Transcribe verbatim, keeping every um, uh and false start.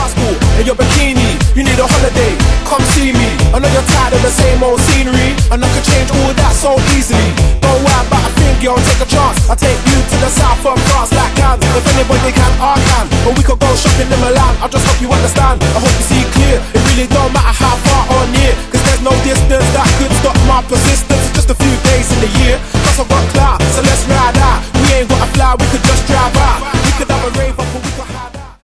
school in your bikini. You need a holiday, come see me. I know you're tired of the same old scenery, and I can change all that so easily. Don't worry about a thing, girl, take a chance. I'll take you to the south of France like Cannes. If anybody can, I can. Or we could go shopping in Milan, I'll just hope you understand. I hope you see clear.